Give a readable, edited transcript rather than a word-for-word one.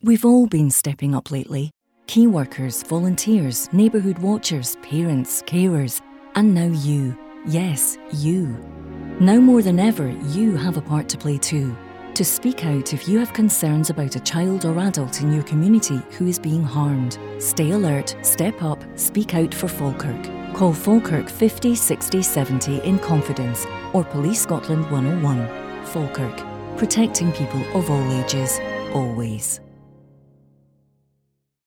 We've all been stepping up lately. Key workers, volunteers, neighbourhood watchers, parents, carers, and now you. Yes, you. Now more than ever, you have a part to play too. To speak out if you have concerns about a child or adult in your community who is being harmed. Stay alert, step up, speak out for Falkirk. Call Falkirk 50 60 70 in confidence or Police Scotland 101. Falkirk. Protecting people of all ages, always.